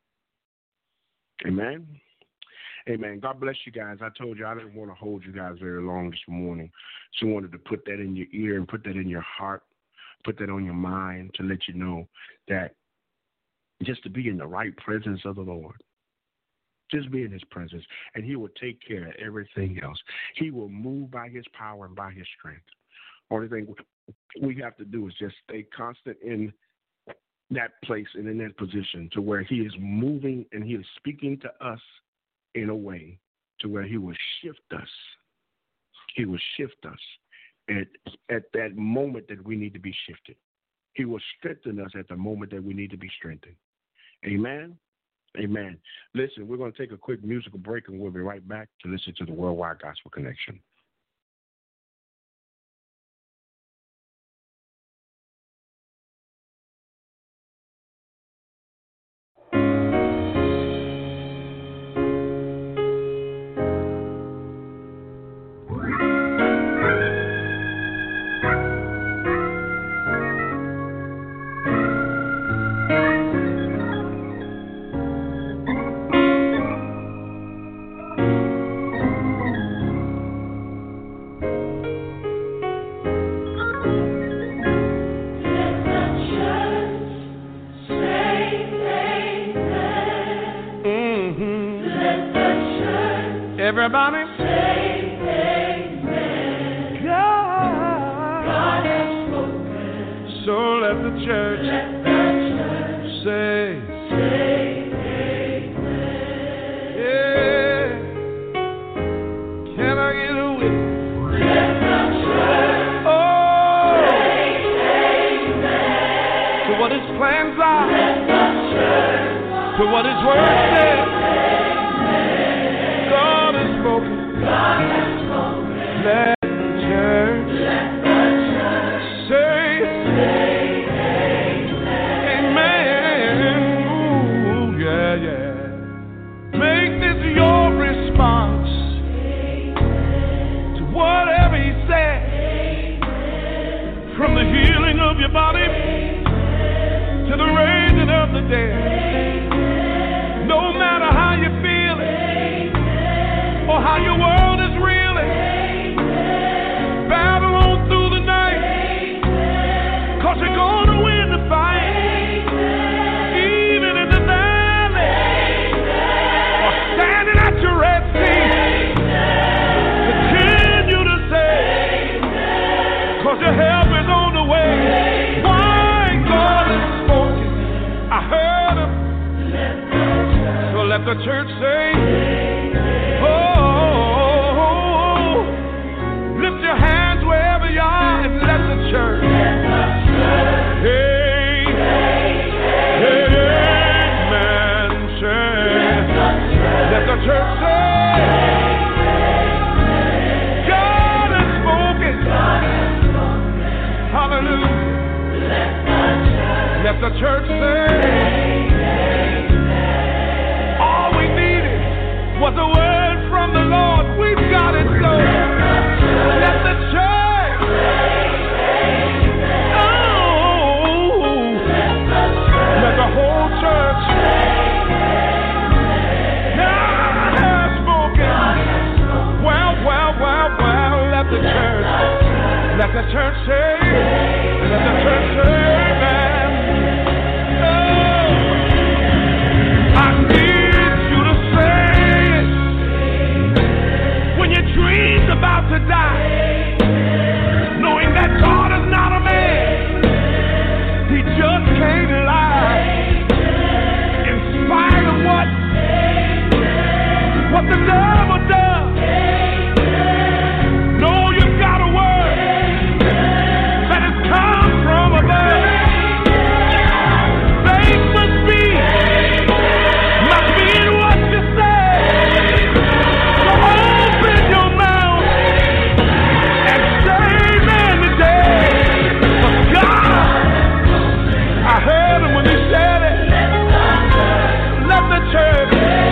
Amen? Amen. God bless you guys. I told you I didn't want to hold you guys very long this morning. So I wanted to put that in your ear and put that in your heart, put that on your mind to let you know that just to be in the right presence of the Lord. Just be in his presence, and he will take care of everything else. He will move by his power and by his strength. Only thing we have to do is just stay constant in that place and in that position to where he is moving and he is speaking to us in a way to where he will shift us. He will shift us at that moment that we need to be shifted. He will strengthen us at the moment that we need to be strengthened. Amen? Amen. Listen, we're going to take a quick musical break, and we'll be right back to listen to the Worldwide Gospel Connection. Everybody say amen. God has spoken. So let the church say amen. Yeah. Can I get a witness? Let the church say amen. To what his plans are. Let the church. To what his word says. God has spoken. Let the church say amen. Ooh, yeah. Make this your response to whatever he said. From the healing of your body to the raising of the dead. No matter how you feel it or how your world is reeling, battle on through the night, 'cause you're gonna win the fight. Even in the valley or standing at your Red Sea, continue to say, 'cause your help is on the way. Why? God has spoken. I heard him. So let the church say, lift your hands wherever you are and let the church. Hey, amen. Let the church say, God has spoken. Hallelujah. Let the church say, all we needed was a word from the Lord. We've got it, Lord. Let the church. Oh, let the whole church. God has spoken. Well, let the church. the church say, let the church say, amen. Oh, I need you to say it when your dream's about to die, knowing that God is not a man, He just can't lie. In spite of what the devil does, know you've got a word that has come from above. Faith must be in what you say. So open your mouth and say amen today. For God, I heard him when he said it. Let the church.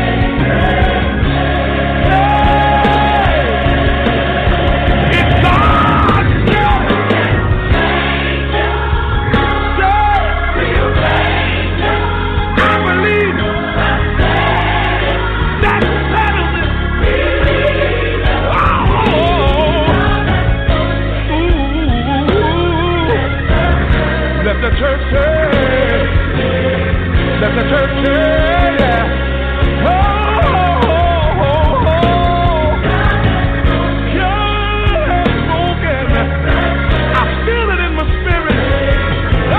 Let the church say, let the church say, yeah. Oh, oh, oh, oh. God has spoken. I feel it in my spirit. Oh,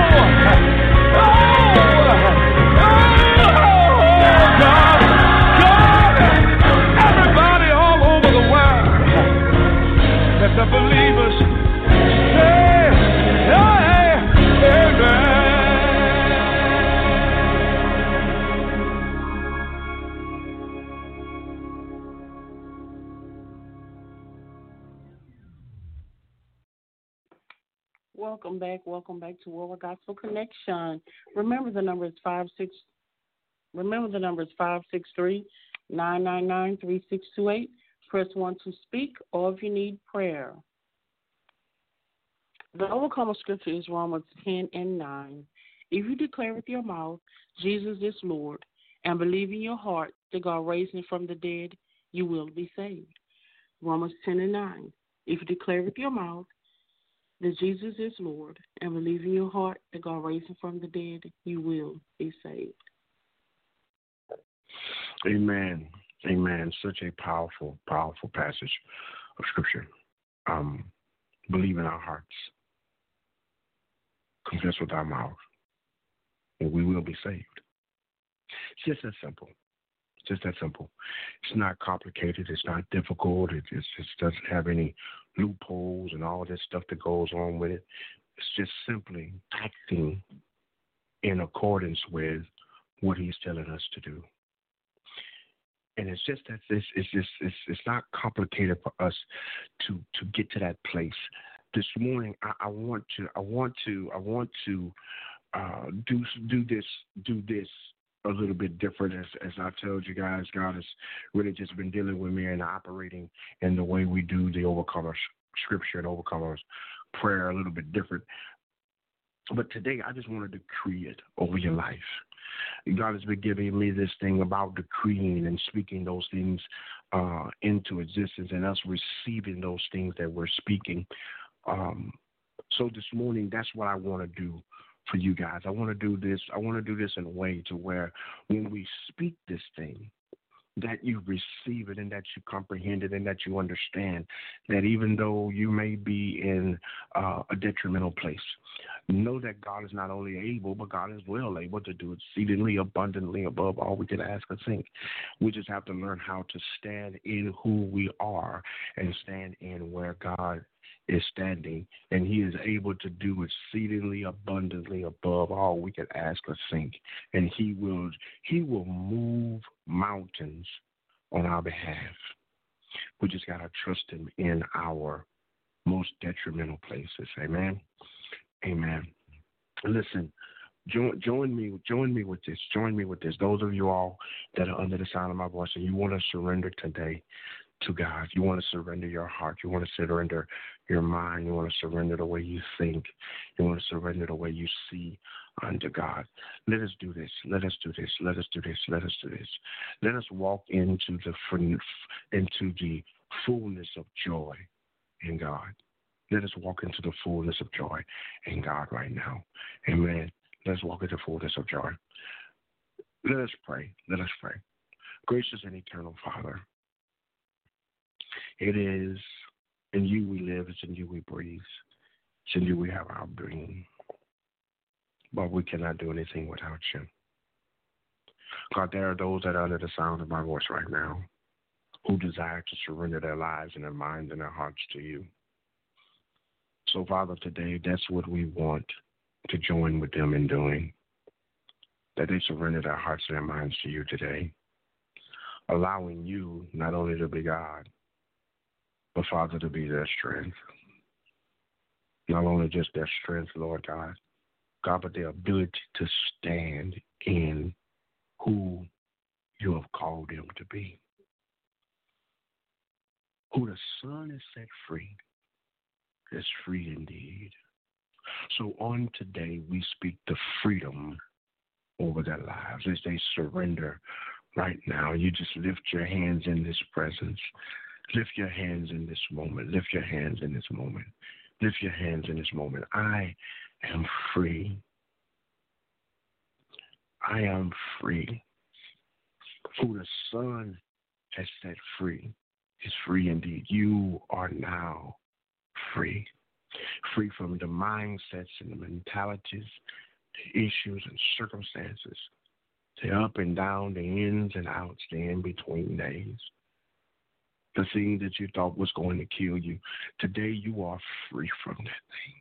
God, everybody all over the world. Let the believers say, Welcome back to World Gospel Connection. Remember the number is 563-999-3628. Press 1 to speak, or if you need prayer. The overcomer scripture is Romans 10:9. If you declare with your mouth Jesus is Lord and believe in your heart that God raised him from the dead, you will be saved. Romans 10:9. If you declare with your mouth that Jesus is Lord and believe in your heart that God raised him from the dead, you will be saved. Amen. Amen. Such a powerful, powerful passage of Scripture. Believe in our hearts. Confess with our mouth, and we will be saved. It's just that simple. It's just that simple. It's not complicated. It's not difficult. It just doesn't have any loopholes and all this stuff that goes on with it. It's just simply acting in accordance with what he's telling us to do. And it's just that it's not complicated for us to get to that place. This morning, I want to do this a little bit different. As I told you guys, God has really just been dealing with me and operating in the way we do the Overcomer Scripture and Overcomer's prayer a little bit different. But today, I just want to decree it over your life. God has been giving me this thing about decreeing and speaking those things into existence and us receiving those things that we're speaking. So this morning, that's what I want to do for you guys. I want to do this. I want to do this in a way to where when we speak this thing, that you receive it and that you comprehend it and that you understand that even though you may be in a detrimental place, know that God is not only able, but God is well able to do exceedingly abundantly above all we can ask or think. We just have to learn how to stand in who we are and stand in where God is standing, and he is able to do exceedingly abundantly above all we can ask or think. And he will move mountains on our behalf. We just got to trust him in our most detrimental places. Amen. Amen. Listen, join me with this. Join me with this. Those of you all that are under the sound of my voice and you want to surrender today to God. You want to surrender your heart. You want to surrender your mind. You want to surrender the way you think. You want to surrender the way you see unto God. Let us do this. Let us do this. Let us do this. Let us do this. Let us walk into the fullness of joy in God. Let us walk into the fullness of joy in God right now. Amen. Let's walk into the fullness of joy. Let us pray. Let us pray. Gracious and eternal Father, it is in you we live, it's in you we breathe, it's in you we have our being. But we cannot do anything without you. God, there are those that are under the sound of my voice right now who desire to surrender their lives and their minds and their hearts to you. So, Father, today, that's what we want to join with them in doing, that they surrender their hearts and their minds to you today, allowing you not only to be God, but, Father, to be their strength. Not only just their strength, Lord God, but their ability to stand in who you have called them to be. Who the Son is set free is free indeed. So on today, we speak the freedom over their lives as they surrender right now. You just lift your hands in this presence. Lift your hands in this moment. Lift your hands in this moment. Lift your hands in this moment. I am free. I am free. Who the Son has set free is free indeed. You are now free. Free from the mindsets and the mentalities, the issues and circumstances, the up and down, the ins and outs, the in-between days. The thing that you thought was going to kill you. Today you are free from that thing.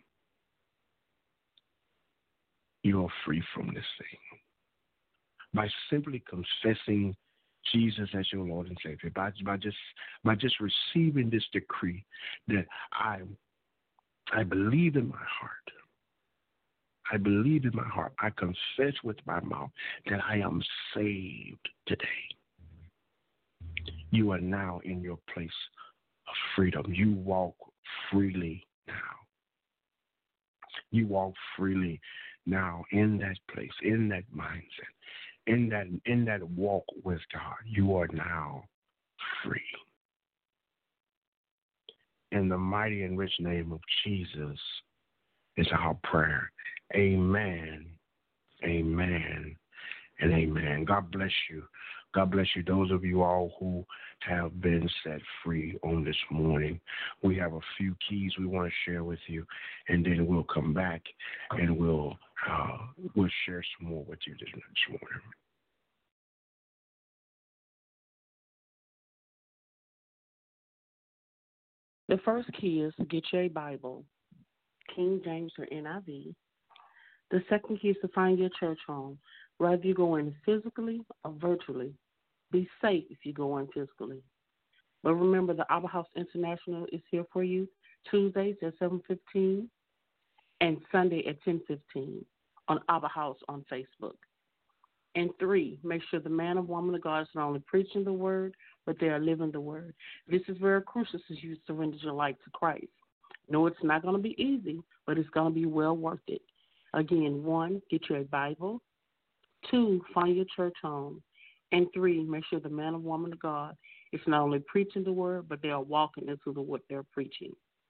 You are free from this thing. By simply confessing Jesus as your Lord and Savior, by just receiving this decree that I believe in my heart. I believe in my heart. I confess with my mouth that I am saved today. You are now in your place of freedom. You walk freely now. You walk freely now in that place, in that mindset, in that walk with God. You are now free. In the mighty and rich name of Jesus is our prayer. Amen, amen, and amen. God bless you. God bless you. Those of you all who have been set free on this morning, we have a few keys we want to share with you, and then we'll come back and we'll share some more with you this morning. The first key is to get you a Bible, King James or NIV. The second key is to find your church home, whether you go in physically or virtually. Be safe if you go in physically. But remember, the Abba House International is here for you Tuesdays at 7:15 and Sunday at 10:15 on Abba House on Facebook. And 3, make sure the man or woman of God is not only preaching the word, but they are living the word. This is very crucial since you surrendered your life to Christ. No, it's not going to be easy, but it's going to be well worth it. Again, 1, get you a Bible. 2, find your church home. And 3, make sure the man or woman of God is not only preaching the word, but they are walking into what they're preaching.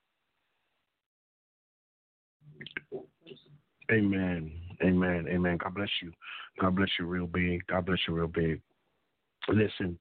Amen. Amen. Amen. God bless you. God bless you real big. God bless you real big. Listen,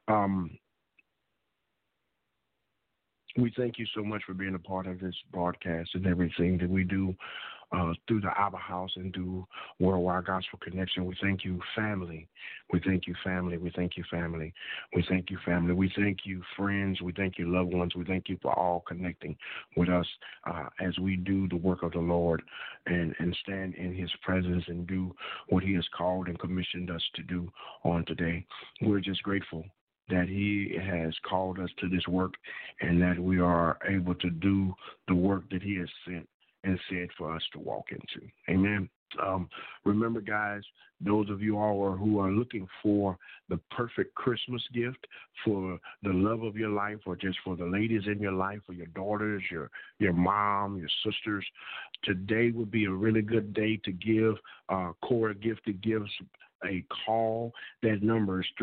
we thank you so much for being a part of this broadcast and everything that we do through the Abba House and through Worldwide Gospel Connection. We thank you, family. We thank you, family. We thank you, family. We thank you, family. We thank you, friends. We thank you, loved ones. We thank you for all connecting with us as we do the work of the Lord and stand in his presence and do what he has called and commissioned us to do on today. We're just grateful that he has called us to this work and that we are able to do the work that he has sent and said for us to walk into. Amen. Remember, guys, those of you all who are looking for the perfect Christmas gift for the love of your life, or just for the ladies in your life, or your daughters, your mom, your sisters, today would be a really good day to give Cora a gift that gives a call. That number is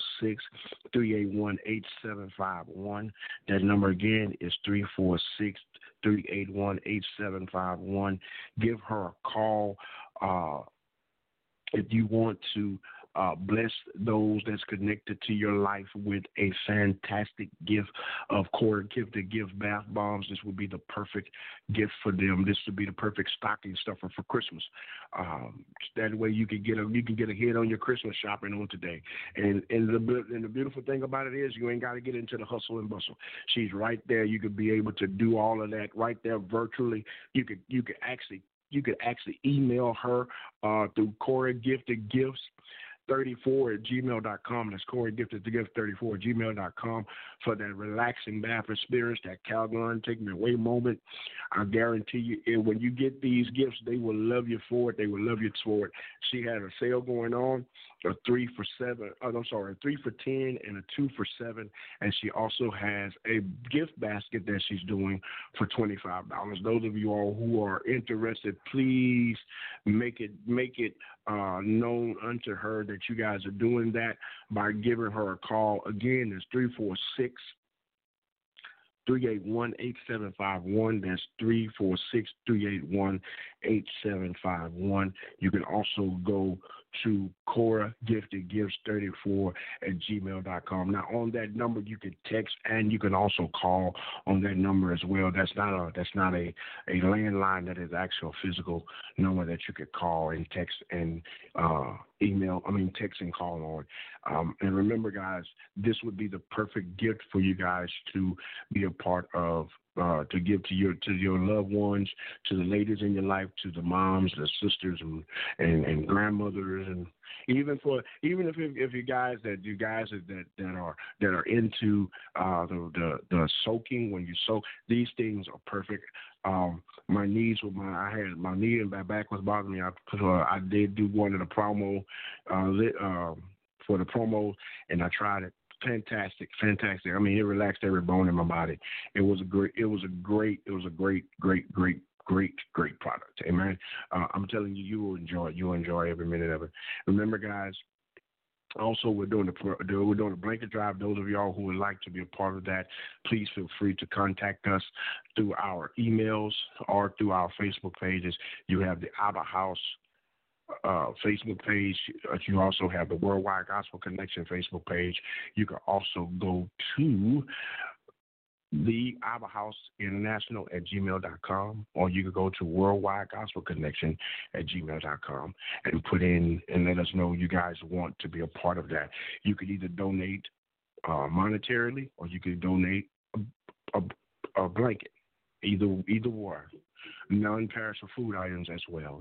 346-381-8751. That number again is 346-381-8751. Give her a call. If you want to bless those that's connected to your life with a fantastic gift of Cora Gifted Gift bath bombs, this would be the perfect gift for them. This would be the perfect stocking stuffer for Christmas. That way you can get a hit on your Christmas shopping on today. And the beautiful thing about it is you ain't got to get into the hustle and bustle. She's right there. You could be able to do all of that right there virtually. You could actually email her through Cora Gifted Gifts 34@gmail.com. That's Cora Gifted Gift 34@gmail.com for that relaxing bath experience, that Calgon take me away moment. I guarantee you, when you get these gifts, they will love you for it. They will love you for it. She had a sale going on, a 3 for 10 and a 2 for 7, and she also has a gift basket that she's doing for $25. Those of you all who are interested, please make it known unto her that you guys are doing that by giving her a call. Again, it's 346-381-8751. That's 346-381-8751. You can also go to Cora Gifted Gifts 34@gmail.com. Now, on that number, you can text and you can also call on that number as well. That's not a landline. That is actual physical number that you could call and text and text and call on. And remember, guys, this would be the perfect gift for you guys to be a part of. To give to your loved ones, to the ladies in your life, to the moms, the sisters, and grandmothers, and even if you guys that are into the soaking, when you soak, these things are perfect. My knee and my back was bothering me. I did do one of the promo for the promos, and I tried it. Fantastic. I mean, it relaxed every bone in my body. It was a great product. Amen. I'm telling you, you will enjoy it. You'll enjoy every minute of it. Remember, guys, also, we're doing a blanket drive. Those of y'all who would like to be a part of that, please feel free to contact us through our emails or through our Facebook pages. You have the Abba House Facebook page. You also have the Worldwide Gospel Connection Facebook page. You can also go to the Abba House International at gmail.com, or you can go to Worldwide Gospel Connection at gmail.com and put in and let us know you guys want to be a part of that. You could either donate monetarily, or you could donate a blanket. Either one. Non-perishable food items as well.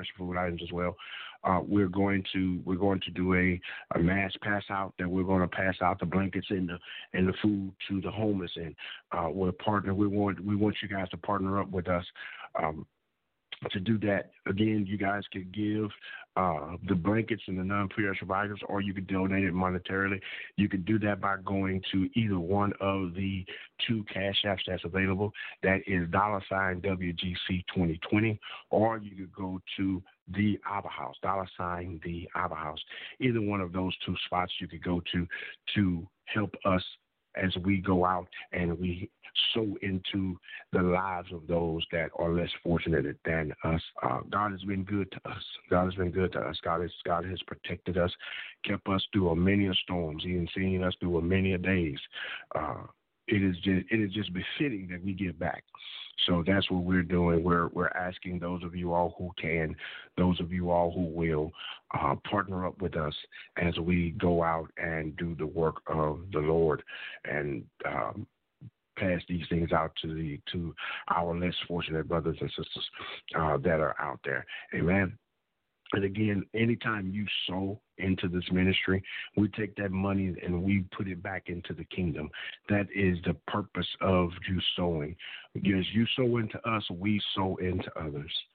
We're going to do a mass pass out, that we're going to pass out the blankets and the food to the homeless. And we're partner. We want you guys to partner up with us to do that. Again, you guys could give the blankets and the non-perishable items, or you could donate it monetarily. You can do that by going to either one of the two cash apps that's available. That is $WGC2020, or you could go to the Abba House, the Abba House. Either one of those two spots you could go to help us as we go out and we sow into the lives of those that are less fortunate than us. God has been good to us. God has protected us, kept us through many storms. He has seen us through many days. It is just befitting that we give back. So that's what we're doing. We're asking those of you all who can, those of you all who will, partner up with us as we go out and do the work of the Lord and pass these things out to our less fortunate brothers and sisters that are out there. Amen. And again, anytime you sow into this ministry, we take that money and we put it back into the kingdom. That is the purpose of you sowing. As you sow into us, we sow into others.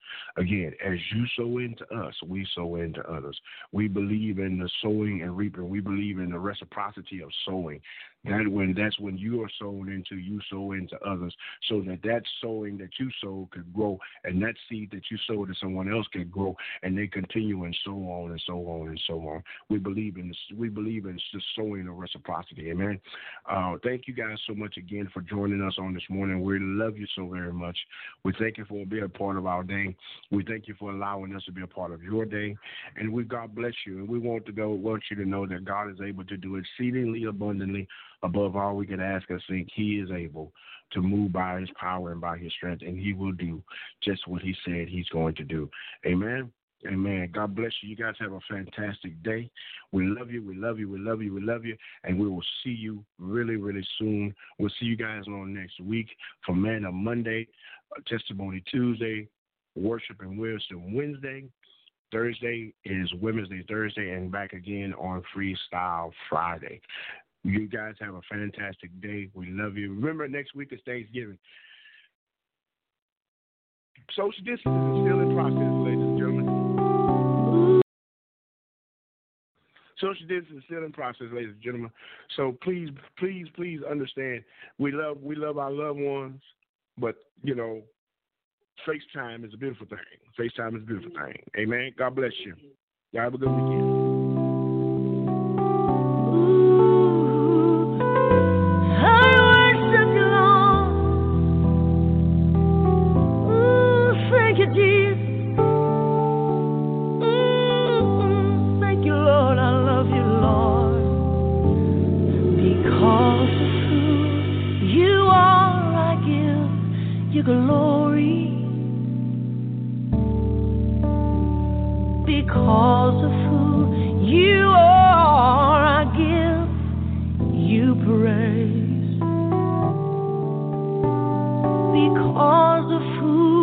Again, as you sow into us, we sow into others. We believe in the sowing and reaping. We believe in the reciprocity of sowing. That's when you are sown into, you sow into others, so that sowing that you sow could grow, and that seed that you sow to someone else can grow, and they continue, and so on and so on and so on. We believe in this. We believe in just sowing of reciprocity. Amen. Thank you guys so much again for joining us on this morning. We love you so very much. We thank you for being a part of our day. We thank you for allowing us to be a part of your day, and God bless you. And we want you to know that God is able to do exceedingly abundantly above all we can ask or think. He is able to move by his power and by his strength, and he will do just what he said he's going to do. Amen. Amen. God bless you. You guys have a fantastic day. We love you. We love you. We love you. We love you. And we will see you really, really soon. We'll see you guys on next week for Manna Monday, Testimony Tuesday, Worship and Wisdom Wednesday. Thursday is Women's Day Thursday, and back again on Freestyle Friday. You guys have a fantastic day. We love you. Remember, next week is Thanksgiving. Social distancing is still in process, ladies and gentlemen. Social distancing is still in process, ladies and gentlemen. So please, please, please understand, we love our loved ones, but, FaceTime is a beautiful thing. FaceTime is a beautiful thing. Amen. God bless you. Y'all have a good weekend. Glory, because of who you are, I give you praise. Because of who